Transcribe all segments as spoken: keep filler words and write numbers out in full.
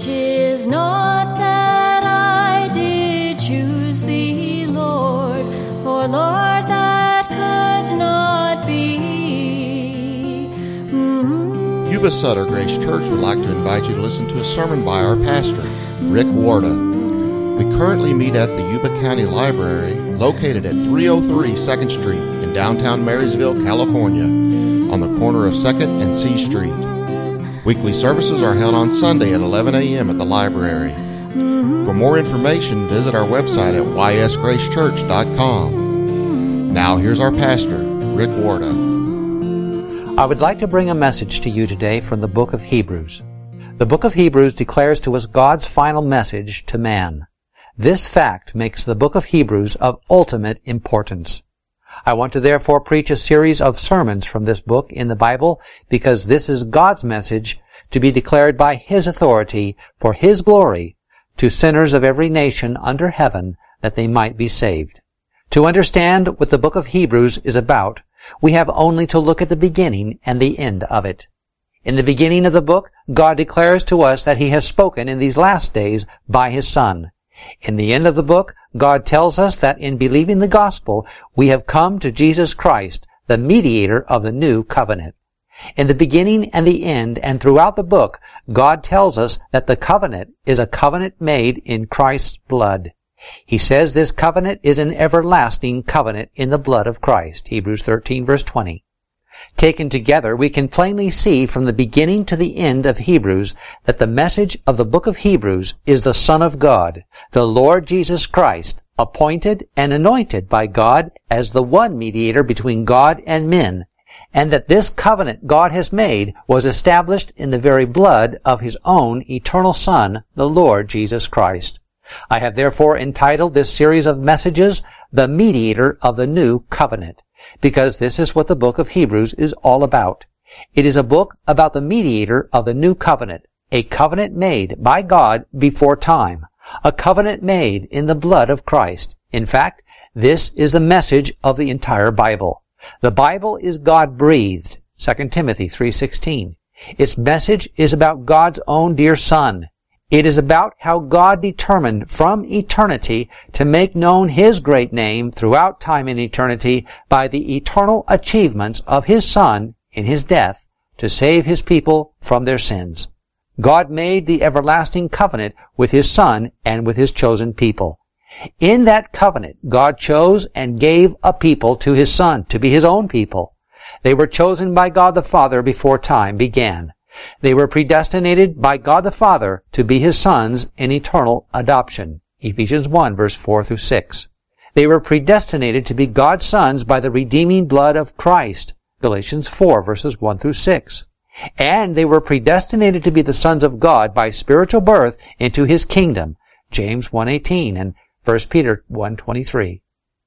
'Tis not that I did choose thee, Lord, for Lord, that could not be. Mm-hmm. Yuba Sutter Grace Church would like to invite you to listen to a sermon by our pastor, Rick Warda. We currently meet at the Yuba County Library, located at three oh three second Street in downtown Marysville, California, on the corner of second and C Street. Weekly services are held on Sunday at eleven a.m. at the library. For more information, visit our website at y s grace church dot com. Now here's our pastor, Rick Warda. I would like to bring a message to you today from the book of Hebrews. The book of Hebrews declares to us God's final message to man. This fact makes the book of Hebrews of ultimate importance. I want to therefore preach a series of sermons from this book in the Bible because this is God's message to be declared by His authority for His glory to sinners of every nation under heaven that they might be saved. To understand what the book of Hebrews is about, we have only to look at the beginning and the end of it. In the beginning of the book, God declares to us that He has spoken in these last days by His Son. In the end of the book, God tells us that in believing the gospel, we have come to Jesus Christ, the mediator of the new covenant. In the beginning and the end and throughout the book, God tells us that the covenant is a covenant made in Christ's blood. He says this covenant is an everlasting covenant in the blood of Christ, Hebrews thirteen verse twenty. Taken together, we can plainly see from the beginning to the end of Hebrews that the message of the book of Hebrews is the Son of God, the Lord Jesus Christ, appointed and anointed by God as the one mediator between God and men, and that this covenant God has made was established in the very blood of His own eternal Son, the Lord Jesus Christ. I have therefore entitled this series of messages, The Mediator of the New Covenant, because this is what the book of Hebrews is all about. It is a book about the mediator of the new covenant, a covenant made by God before time, a covenant made in the blood of Christ. In fact, this is the message of the entire Bible. The Bible is God-breathed, Second Timothy three sixteen. Its message is about God's own dear Son. It is about how God determined from eternity to make known His great name throughout time and eternity by the eternal achievements of His Son in His death to save His people from their sins. God made the everlasting covenant with His Son and with His chosen people. In that covenant, God chose and gave a people to His Son to be His own people. They were chosen by God the Father before time began. They were predestinated by God the Father to be His sons in eternal adoption. Ephesians one, verse four through six. They were predestinated to be God's sons by the redeeming blood of Christ. Galatians four, verses one through six. And they were predestinated to be the sons of God by spiritual birth into His kingdom. James one eighteen and First Peter one twenty-three.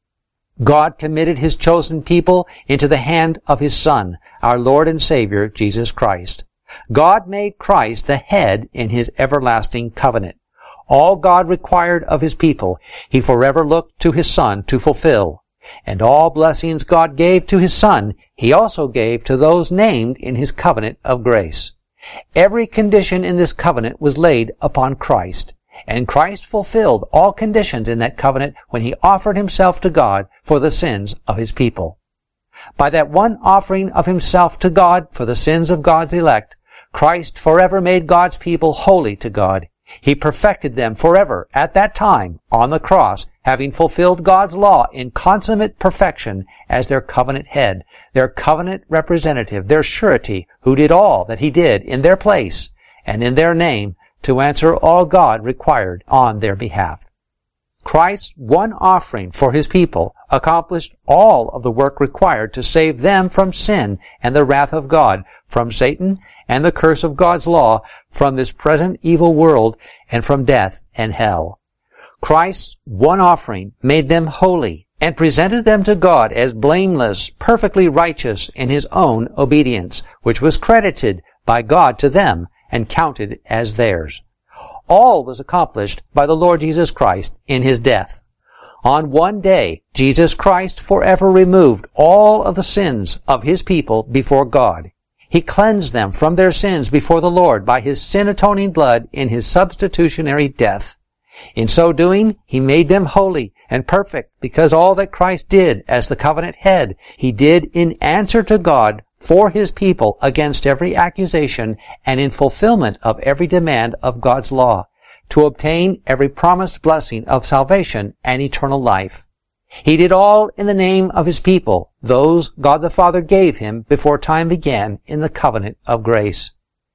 God committed His chosen people into the hand of His Son, our Lord and Savior, Jesus Christ. God made Christ the head in His everlasting covenant. All God required of His people, He forever looked to His Son to fulfill. And all blessings God gave to His Son, He also gave to those named in His covenant of grace. Every condition in this covenant was laid upon Christ, and Christ fulfilled all conditions in that covenant when He offered Himself to God for the sins of His people. By that one offering of Himself to God for the sins of God's elect, Christ forever made God's people holy to God. He perfected them forever at that time on the cross, having fulfilled God's law in consummate perfection as their covenant head, their covenant representative, their surety, who did all that He did in their place and in their name to answer all God required on their behalf. Christ's one offering for His people accomplished all of the work required to save them from sin and the wrath of God, from Satan and the curse of God's law, from this present evil world, and from death and hell. Christ's one offering made them holy and presented them to God as blameless, perfectly righteous in His own obedience, which was credited by God to them and counted as theirs. All was accomplished by the Lord Jesus Christ in His death. On one day, Jesus Christ forever removed all of the sins of His people before God. He cleansed them from their sins before the Lord by His sin-atoning blood in His substitutionary death. In so doing, He made them holy and perfect, because all that Christ did as the covenant head, He did in answer to God for His people against every accusation and in fulfillment of every demand of God's law, to obtain every promised blessing of salvation and eternal life. He did all in the name of His people, those God the Father gave Him before time began in the covenant of grace.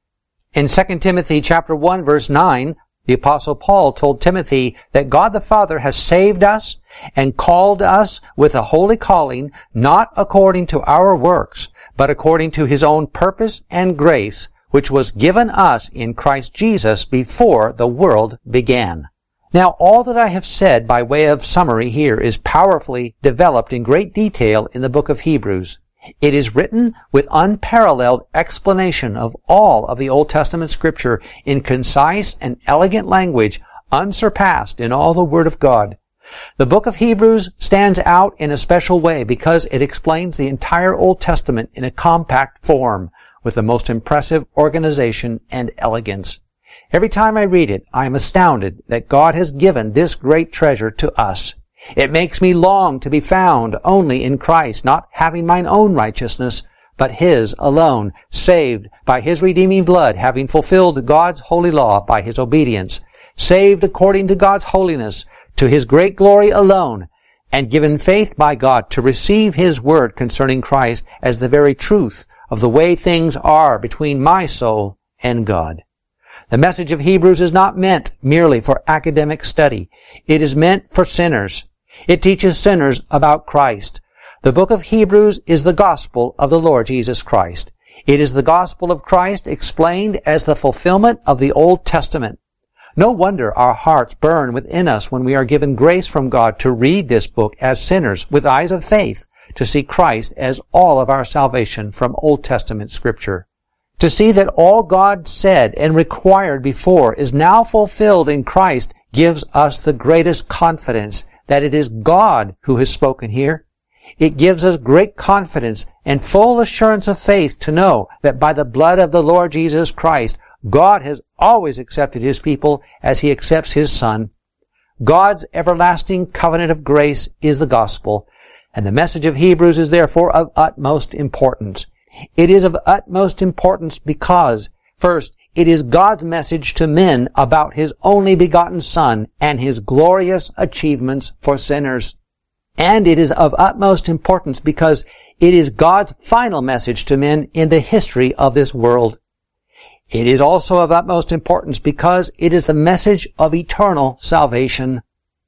In Second Timothy chapter one verse nine, the Apostle Paul told Timothy that God the Father has saved us and called us with a holy calling, not according to our works, but according to His own purpose and grace, which was given us in Christ Jesus before the world began. Now, all that I have said by way of summary here is powerfully developed in great detail in the book of Hebrews. It is written with unparalleled explanation of all of the Old Testament Scripture in concise and elegant language, unsurpassed in all the Word of God. The book of Hebrews stands out in a special way because it explains the entire Old Testament in a compact form with the most impressive organization and elegance. Every time I read it, I am astounded that God has given this great treasure to us. It makes me long to be found only in Christ, not having mine own righteousness, but His alone, saved by His redeeming blood, having fulfilled God's holy law by His obedience, saved according to God's holiness, to His great glory alone, and given faith by God to receive His word concerning Christ as the very truth of the way things are between my soul and God. The message of Hebrews is not meant merely for academic study. It is meant for sinners. It teaches sinners about Christ. The book of Hebrews is the gospel of the Lord Jesus Christ. It is the gospel of Christ explained as the fulfillment of the Old Testament. No wonder our hearts burn within us when we are given grace from God to read this book as sinners with eyes of faith, to see Christ as all of our salvation from Old Testament Scripture. To see that all God said and required before is now fulfilled in Christ gives us the greatest confidence that it is God who has spoken here. It gives us great confidence and full assurance of faith to know that by the blood of the Lord Jesus Christ, God has always accepted His people as He accepts His Son. God's everlasting covenant of grace is the gospel, and the message of Hebrews is therefore of utmost importance. It is of utmost importance because, first, it is God's message to men about His only begotten Son and His glorious achievements for sinners. And it is of utmost importance because it is God's final message to men in the history of this world. It is also of utmost importance because it is the message of eternal salvation.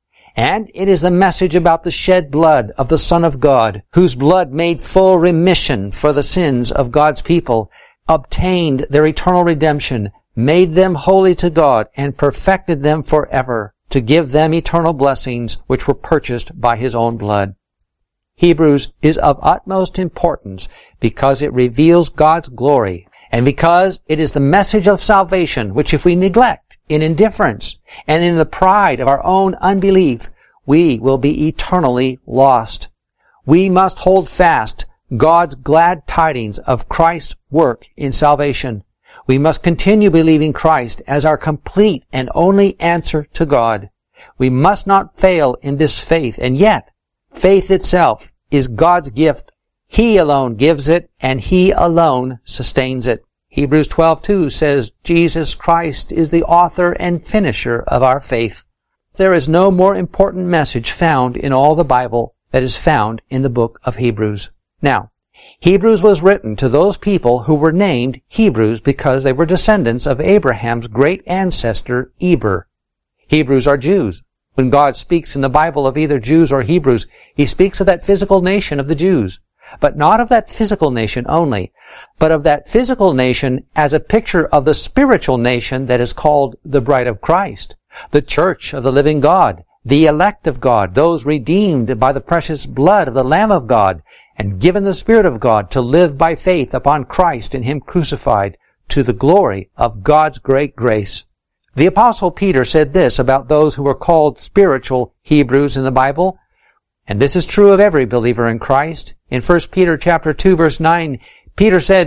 And it is the message about the shed blood of the Son of God, whose blood made full remission for the sins of God's people, obtained their eternal redemption, made them holy to God, and perfected them forever, to give them eternal blessings which were purchased by His own blood. Hebrews is of utmost importance because it reveals God's glory, and because it is the message of salvation which if we neglect in indifference and in the pride of our own unbelief, we will be eternally lost. We must hold fast God's glad tidings of Christ's work in salvation. We must continue believing Christ as our complete and only answer to God. We must not fail in this faith, and yet faith itself is God's gift. He alone gives it, and He alone sustains it. Hebrews twelve two says, Jesus Christ is the author and finisher of our faith. There is no more important message found in all the Bible that is found in the book of Hebrews. Now, Hebrews was written to those people who were named Hebrews because they were descendants of Abraham's great ancestor, Eber. Hebrews are Jews. When God speaks in the Bible of either Jews or Hebrews, He speaks of that physical nation of the Jews. But not of that physical nation only, but of that physical nation as a picture of the spiritual nation that is called the bride of Christ, the church of the living God, the elect of God, those redeemed by the precious blood of the Lamb of God, and given the Spirit of God to live by faith upon Christ and Him crucified, to the glory of God's great grace. The Apostle Peter said this about those who are called spiritual Hebrews in the Bible, and this is true of every believer in Christ. In First Peter chapter two verse nine, Peter said,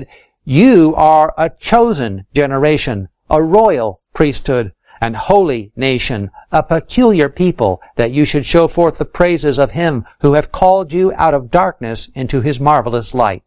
You are a chosen generation, a royal priesthood, an holy nation, a peculiar people, that you should show forth the praises of him who hath called you out of darkness into his marvelous light.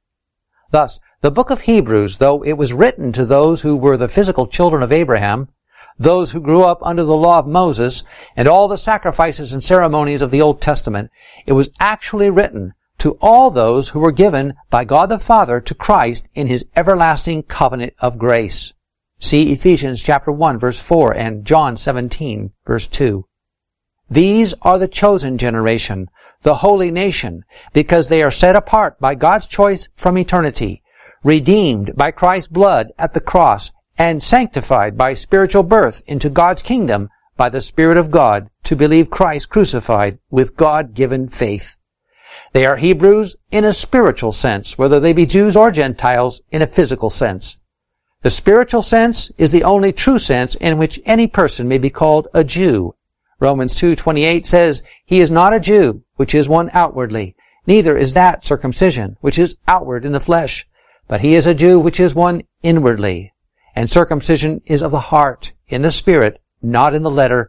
Thus, the book of Hebrews, though it was written to those who were the physical children of Abraham, those who grew up under the law of Moses, and all the sacrifices and ceremonies of the Old Testament, it was actually written to all those who were given by God the Father to Christ in his everlasting covenant of grace. See Ephesians chapter one verse four and John seventeen verse two. These are the chosen generation, the holy nation, because they are set apart by God's choice from eternity, redeemed by Christ's blood at the cross, and sanctified by spiritual birth into God's kingdom by the Spirit of God to believe Christ crucified with God-given faith. They are Hebrews in a spiritual sense, whether they be Jews or Gentiles in a physical sense. The spiritual sense is the only true sense in which any person may be called a Jew. Romans two twenty-eight says, "He is not a Jew, which is one outwardly, neither is that circumcision, which is outward in the flesh, but he is a Jew, which is one inwardly. And circumcision is of the heart, in the spirit, not in the letter."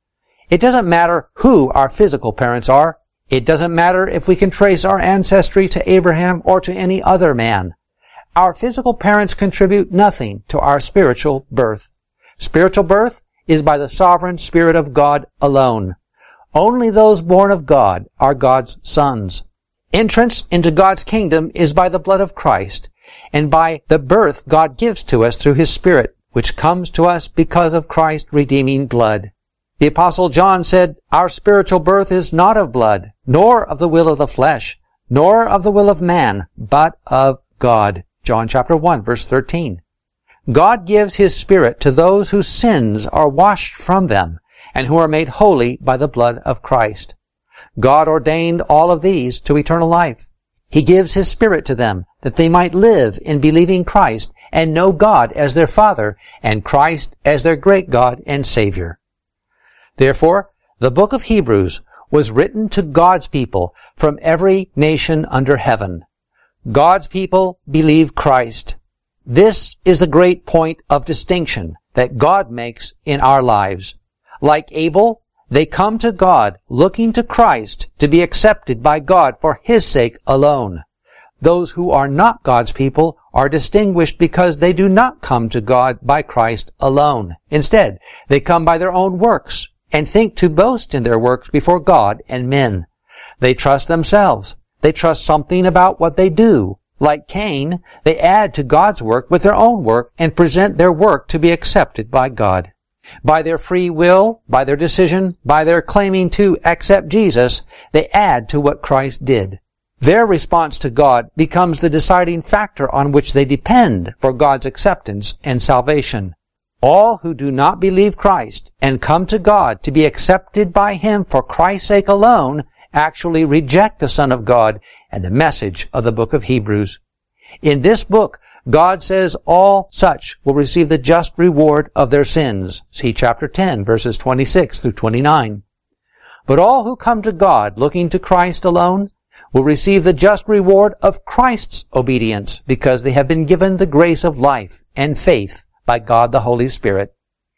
It doesn't matter who our physical parents are. It doesn't matter if we can trace our ancestry to Abraham or to any other man. Our physical parents contribute nothing to our spiritual birth. Spiritual birth is by the sovereign Spirit of God alone. Only those born of God are God's sons. Entrance into God's kingdom is by the blood of Christ, and by the birth God gives to us through his Spirit, which comes to us because of Christ's redeeming blood. The Apostle John said, "Our spiritual birth is not of blood, nor of the will of the flesh, nor of the will of man, but of God." John chapter one, verse thirteen. God gives his Spirit to those whose sins are washed from them, and who are made holy by the blood of Christ. God ordained all of these to eternal life. He gives his Spirit to them, that they might live in believing Christ, and know God as their Father, and Christ as their great God and Savior. Therefore, the book of Hebrews was written to God's people from every nation under heaven. God's people believe Christ. This is the great point of distinction that God makes in our lives. Like Abel, they come to God looking to Christ to be accepted by God for his sake alone. Those who are not God's people are distinguished because they do not come to God by Christ alone. Instead, they come by their own works and think to boast in their works before God and men. They trust themselves. They trust something about what they do. Like Cain, they add to God's work with their own work and present their work to be accepted by God. By their free will, by their decision, by their claiming to accept Jesus, they add to what Christ did. Their response to God becomes the deciding factor on which they depend for God's acceptance and salvation. All who do not believe Christ and come to God to be accepted by him for Christ's sake alone actually reject the Son of God and the message of the book of Hebrews. In this book, God says all such will receive the just reward of their sins. See chapter ten, verses twenty-six through twenty-nine. But all who come to God looking to Christ alone will receive the just reward of Christ's obedience because they have been given the grace of life and faith by God the Holy Spirit.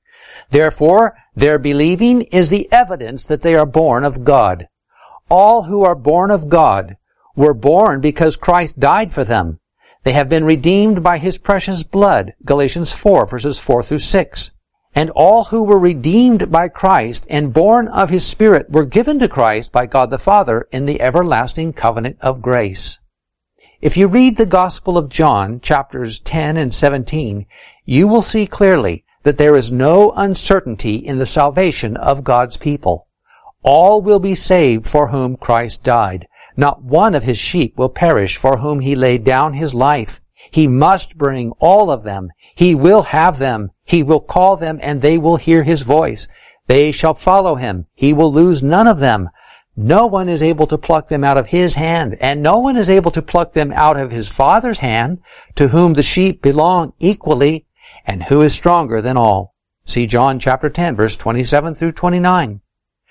Therefore, their believing is the evidence that they are born of God. All who are born of God were born because Christ died for them. They have been redeemed by his precious blood, Galatians four, verses four through six. And all who were redeemed by Christ and born of his Spirit were given to Christ by God the Father in the everlasting covenant of grace. If you read the Gospel of John, chapters ten and seventeen, you will see clearly that there is no uncertainty in the salvation of God's people. All will be saved for whom Christ died. Not one of his sheep will perish for whom he laid down his life. He must bring all of them. He will have them. He will call them, and they will hear his voice. They shall follow him. He will lose none of them. No one is able to pluck them out of his hand, and no one is able to pluck them out of his Father's hand, to whom the sheep belong equally, and who is stronger than all. See John chapter ten, verse twenty-seven through twenty-nine.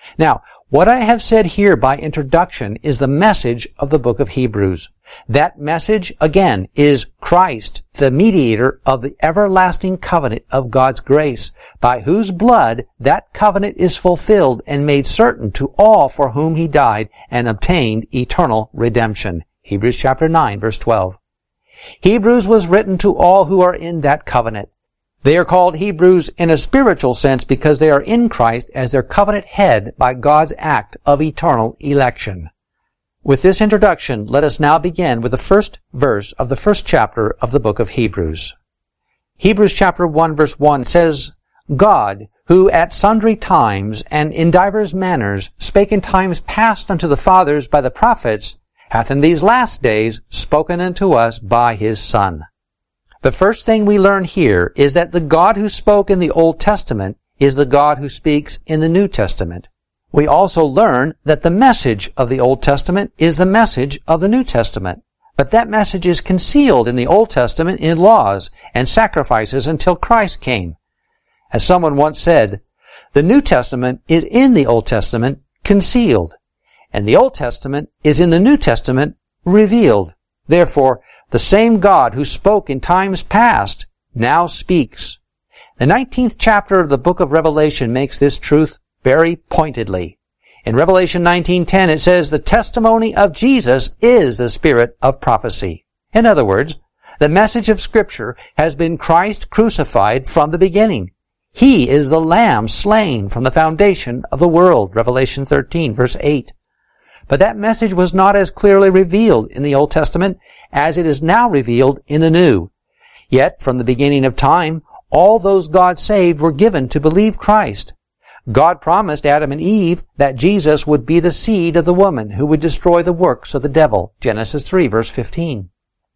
Now, what I have said here by introduction is the message of the book of Hebrews. That message, again, is Christ, the mediator of the everlasting covenant of God's grace, by whose blood that covenant is fulfilled and made certain to all for whom he died and obtained eternal redemption. Hebrews chapter nine, verse twelve. Hebrews was written to all who are in that covenant. They are called Hebrews in a spiritual sense because they are in Christ as their covenant head by God's act of eternal election. With this introduction, let us now begin with the first verse of the first chapter of the book of Hebrews. Hebrews chapter one verse one says, God, who at sundry times and in divers manners spake in times past unto the fathers by the prophets, hath in these last days spoken unto us by his Son. The first thing we learn here is that the God who spoke in the Old Testament is the God who speaks in the New Testament. We also learn that the message of the Old Testament is the message of the New Testament. But that message is concealed in the Old Testament in laws and sacrifices until Christ came. As someone once said, the New Testament is in the Old Testament concealed, and the Old Testament is in the New Testament revealed. Therefore, the same God who spoke in times past now speaks. The nineteenth chapter of the book of Revelation makes this truth very pointedly. In Revelation nineteen ten it says, the testimony of Jesus is the spirit of prophecy. In other words, the message of Scripture has been Christ crucified from the beginning. He is the Lamb slain from the foundation of the world. Revelation thirteen verse eight. But that message was not as clearly revealed in the Old Testament as it is now revealed in the New. Yet, from the beginning of time, all those God saved were given to believe Christ. God promised Adam and Eve that Jesus would be the seed of the woman who would destroy the works of the devil. Genesis three verse fifteen.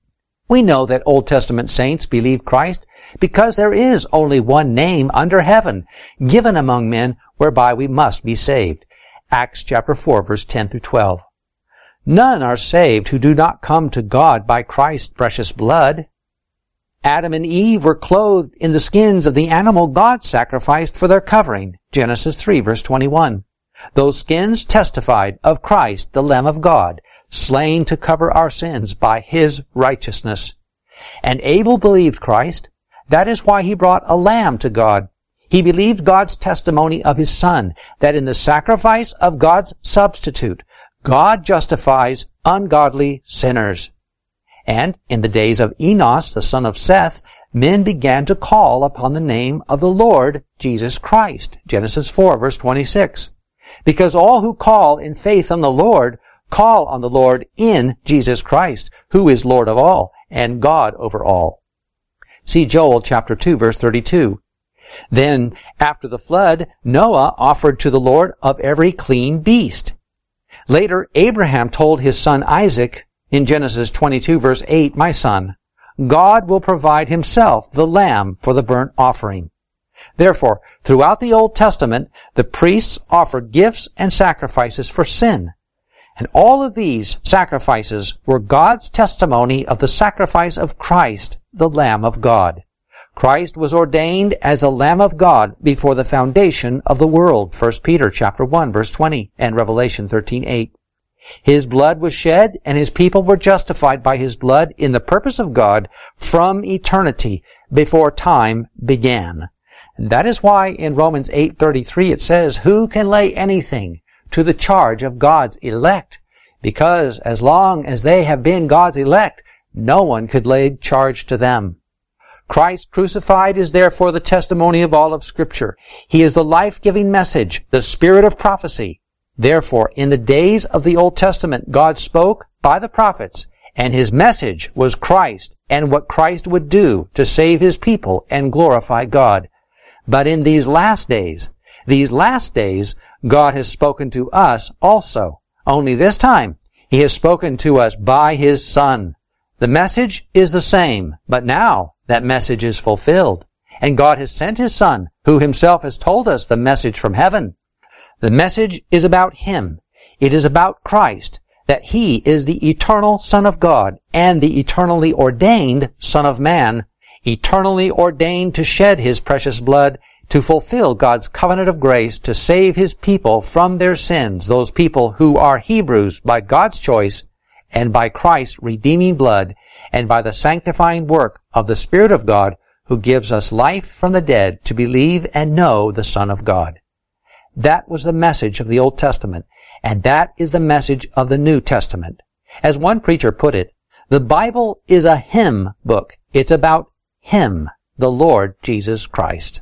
We know that Old Testament saints believe Christ because there is only one name under heaven given among men whereby we must be saved. Acts chapter four, verse ten through twelve. None are saved who do not come to God by Christ's precious blood. Adam and Eve were clothed in the skins of the animal God sacrificed for their covering. Genesis three, verse twenty-one. Those skins testified of Christ, the Lamb of God, slain to cover our sins by his righteousness. And Abel believed Christ. That is why he brought a lamb to God. He believed God's testimony of his Son, that in the sacrifice of God's substitute, God justifies ungodly sinners. And in the days of Enos, the son of Seth, men began to call upon the name of the Lord Jesus Christ. Genesis four, verse twenty-six. Because all who call in faith on the Lord call on the Lord in Jesus Christ, who is Lord of all and God over all. See Joel chapter two, verse thirty-two. Then, after the flood, Noah offered to the Lord of every clean beast. Later, Abraham told his son Isaac, in Genesis twenty-two, verse eight, my son, God will provide himself the lamb for the burnt offering. Therefore, throughout the Old Testament, the priests offered gifts and sacrifices for sin. And all of these sacrifices were God's testimony of the sacrifice of Christ, the Lamb of God. Christ was ordained as the Lamb of God before the foundation of the world, First Peter chapter one, verse twenty, and Revelation thirteen, eight. His blood was shed, and his people were justified by his blood in the purpose of God from eternity, before time began. And that is why in Romans eight thirty-three it says, who can lay anything to the charge of God's elect? Because as long as they have been God's elect, no one could lay charge to them. Christ crucified is therefore the testimony of all of Scripture. He is the life-giving message, the spirit of prophecy. Therefore, in the days of the Old Testament, God spoke by the prophets, and his message was Christ and what Christ would do to save his people and glorify God. But in these last days, these last days, God has spoken to us also. Only this time, he has spoken to us by his Son. The message is the same, but now that message is fulfilled. And God has sent his Son, who himself has told us the message from heaven. The message is about him. It is about Christ, that he is the eternal Son of God and the eternally ordained Son of Man, eternally ordained to shed his precious blood, to fulfill God's covenant of grace to save His people from their sins, those people who are Hebrews by God's choice and by Christ's redeeming blood and by the sanctifying work of the Spirit of God who gives us life from the dead to believe and know the Son of God. That was the message of the Old Testament, and that is the message of the New Testament. As one preacher put it, the Bible is a hymn book. It's about Him, the Lord Jesus Christ.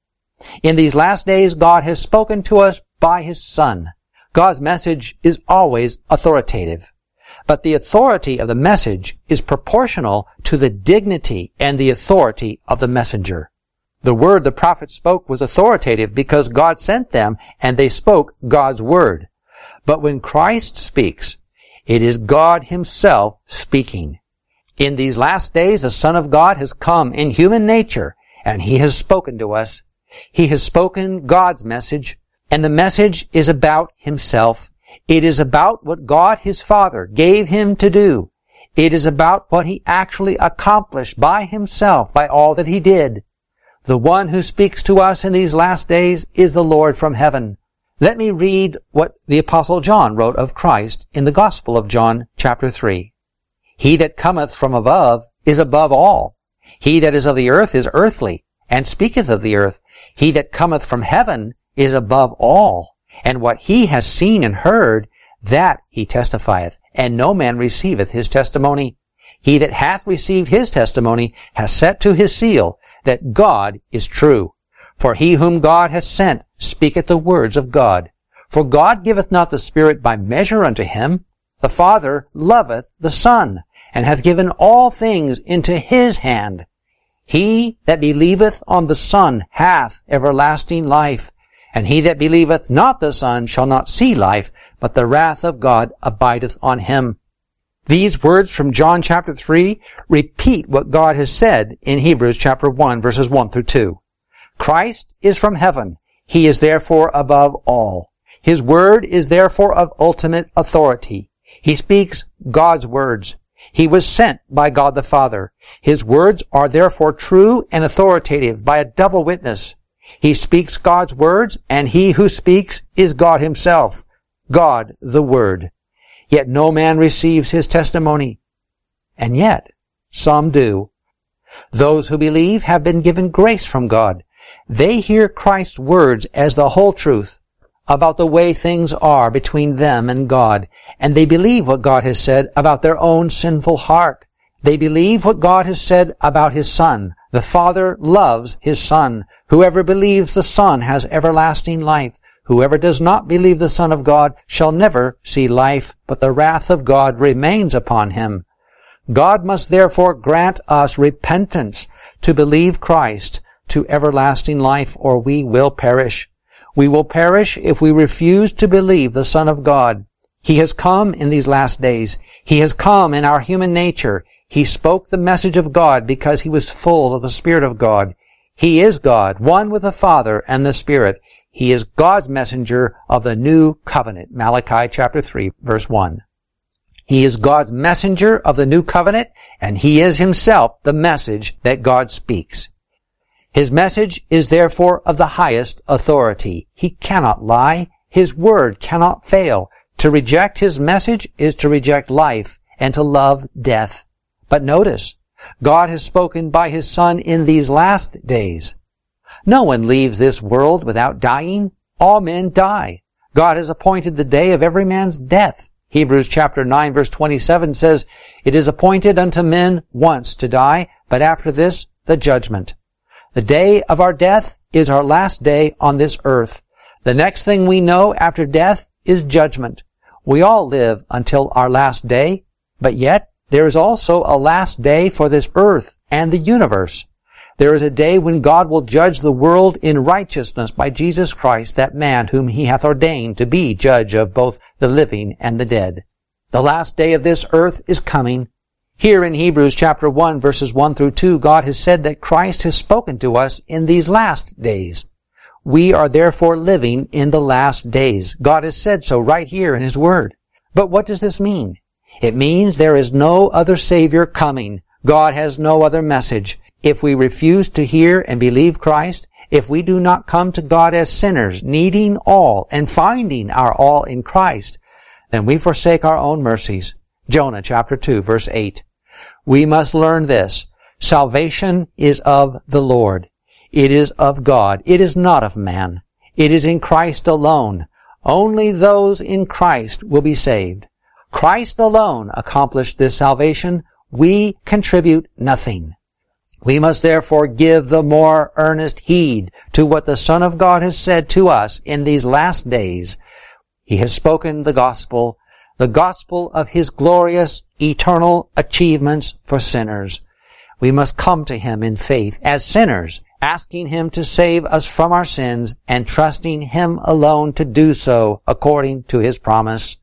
In these last days, God has spoken to us by His Son. God's message is always authoritative. But the authority of the message is proportional to the dignity and the authority of the messenger. The word the prophet spoke was authoritative because God sent them and they spoke God's word. But when Christ speaks, it is God Himself speaking. In these last days, the Son of God has come in human nature, and He has spoken to us. He has spoken God's message, and the message is about Himself. It is about what God His Father gave Him to do. It is about what He actually accomplished by Himself, by all that He did. The one who speaks to us in these last days is the Lord from heaven. Let me read what the Apostle John wrote of Christ in the Gospel of John, chapter three. He that cometh from above is above all. He that is of the earth is earthly, and speaketh of the earth. He that cometh from heaven is above all. And what he has seen and heard, that he testifieth, and no man receiveth his testimony. He that hath received his testimony hath set to his seal that God is true. For he whom God hath sent speaketh the words of God. For God giveth not the Spirit by measure unto him. The Father loveth the Son, and hath given all things into His hand. He that believeth on the Son hath everlasting life, and he that believeth not the Son shall not see life, but the wrath of God abideth on him. These words from John chapter three repeat what God has said in Hebrews chapter one, verses one through two. Christ is from heaven. He is therefore above all. His word is therefore of ultimate authority. He speaks God's words. He was sent by God the Father. His words are therefore true and authoritative by a double witness. He speaks God's words, and He who speaks is God Himself, God the Word. Yet no man receives His testimony. And yet, some do. Those who believe have been given grace from God. They hear Christ's words as the whole truth about the way things are between them and God, and they believe what God has said about their own sinful heart. They believe what God has said about His Son. The Father loves His Son. Whoever believes the Son has everlasting life. Whoever does not believe the Son of God shall never see life, but the wrath of God remains upon him. God must therefore grant us repentance to believe Christ to everlasting life, or we will perish. We will perish if we refuse to believe the Son of God. He has come in these last days. He has come in our human nature. He spoke the message of God because He was full of the Spirit of God. He is God, one with the Father and the Spirit. He is God's messenger of the new covenant. Malachi chapter three, verse one. He is God's messenger of the new covenant, and He is Himself the message that God speaks. His message is therefore of the highest authority. He cannot lie. His word cannot fail. To reject His message is to reject life and to love death. But notice, God has spoken by His Son in these last days. No one leaves this world without dying. All men die. God has appointed the day of every man's death. Hebrews chapter nine verse twenty-seven says, "It is appointed unto men once to die, but after this the judgment." The day of our death is our last day on this earth. The next thing we know after death is judgment. We all live until our last day, but yet there is also a last day for this earth and the universe. There is a day when God will judge the world in righteousness by Jesus Christ, that man whom He hath ordained to be judge of both the living and the dead. The last day of this earth is coming. Here in Hebrews chapter one, verses one through two, God has said that Christ has spoken to us in these last days. We are therefore living in the last days. God has said so right here in His Word. But what does this mean? It means there is no other Savior coming. God has no other message. If we refuse to hear and believe Christ, if we do not come to God as sinners, needing all and finding our all in Christ, then we forsake our own mercies. Jonah chapter two, verse eight. We must learn this. Salvation is of the Lord. It is of God. It is not of man. It is in Christ alone. Only those in Christ will be saved. Christ alone accomplished this salvation. We contribute nothing. We must therefore give the more earnest heed to what the Son of God has said to us in these last days. He has spoken the gospel, the gospel of His glorious, eternal achievements for sinners. We must come to Him in faith as sinners, asking Him to save us from our sins and trusting Him alone to do so according to His promise.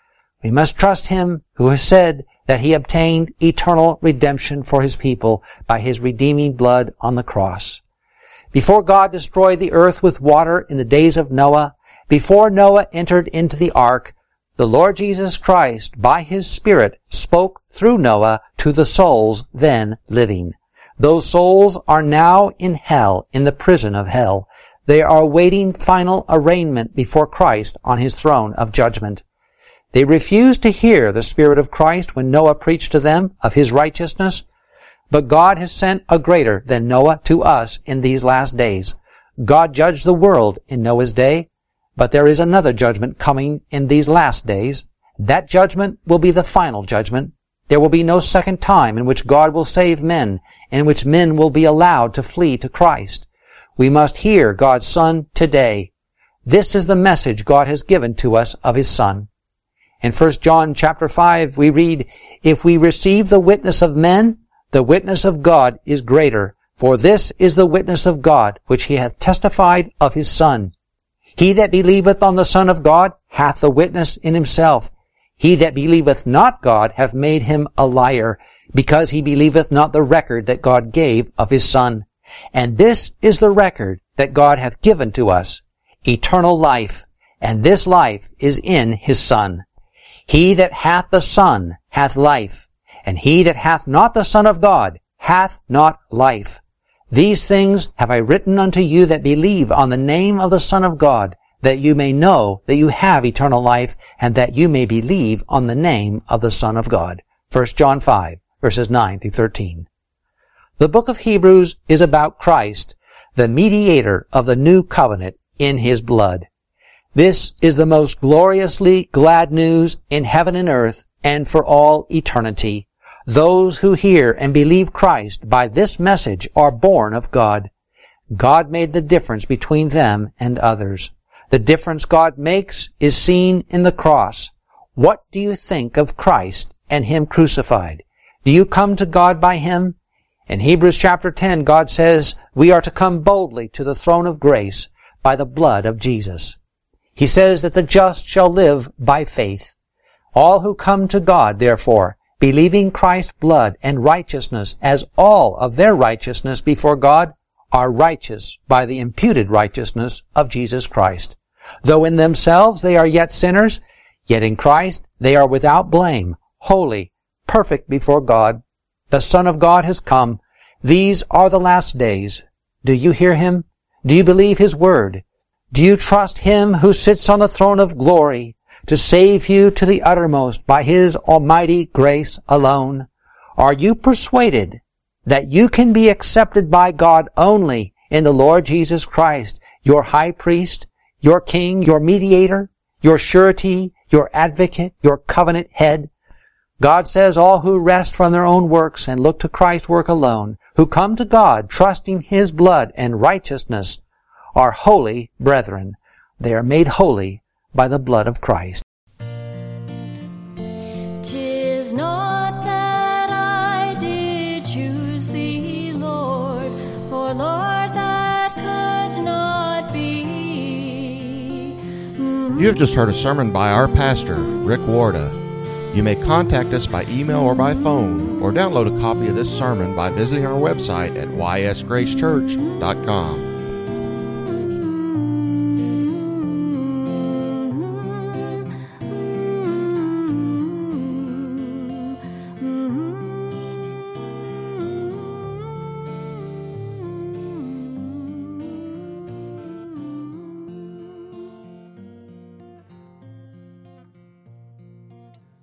We must trust Him who has said that He obtained eternal redemption for His people by His redeeming blood on the cross. Before God destroyed the earth with water in the days of Noah, before Noah entered into the ark, the Lord Jesus Christ, by His Spirit, spoke through Noah to the souls then living. Those souls are now in hell, in the prison of hell. They are awaiting final arraignment before Christ on His throne of judgment. They refused to hear the Spirit of Christ when Noah preached to them of His righteousness. But God has sent a greater than Noah to us in these last days. God judged the world in Noah's day, but there is another judgment coming in these last days. That judgment will be the final judgment. There will be no second time in which God will save men, in which men will be allowed to flee to Christ. We must hear God's Son today. This is the message God has given to us of His Son. In First John chapter five, we read, "If we receive the witness of men, the witness of God is greater. For this is the witness of God, which He hath testified of His Son. He that believeth on the Son of God hath the witness in himself. He that believeth not God hath made him a liar, because he believeth not the record that God gave of His Son. And this is the record that God hath given to us, eternal life, and this life is in His Son. He that hath the Son hath life, and he that hath not the Son of God hath not life. These things have I written unto you that believe on the name of the Son of God, that you may know that you have eternal life, and that you may believe on the name of the Son of God." First John five, verses nine through thirteen. The book of Hebrews is about Christ, the mediator of the new covenant in His blood. This is the most gloriously glad news in heaven and earth and for all eternity. Those who hear and believe Christ by this message are born of God. God made the difference between them and others. The difference God makes is seen in the cross. What do you think of Christ and Him crucified? Do you come to God by Him? In Hebrews chapter ten, God says we are to come boldly to the throne of grace by the blood of Jesus. He says that the just shall live by faith. All who come to God, therefore, believing Christ's blood and righteousness as all of their righteousness before God, are righteous by the imputed righteousness of Jesus Christ. Though in themselves they are yet sinners, yet in Christ they are without blame, holy, perfect before God. The Son of God has come. These are the last days. Do you hear Him? Do you believe His word? Do you trust Him who sits on the throne of glory to save you to the uttermost by His almighty grace alone? Are you persuaded that you can be accepted by God only in the Lord Jesus Christ, your high priest, your king, your mediator, your surety, your advocate, your covenant head? God says all who rest from their own works and look to Christ's work alone, who come to God trusting His blood and righteousness, are holy brethren. They are made holy by the blood of Christ. 'Tis not that I did choose Thee, Lord, for Lord, that could not be. Mm-hmm. You have just heard a sermon by our pastor, Rick Warda. You may contact us by email or by phone, or download a copy of this sermon by visiting our website at y s grace church dot com.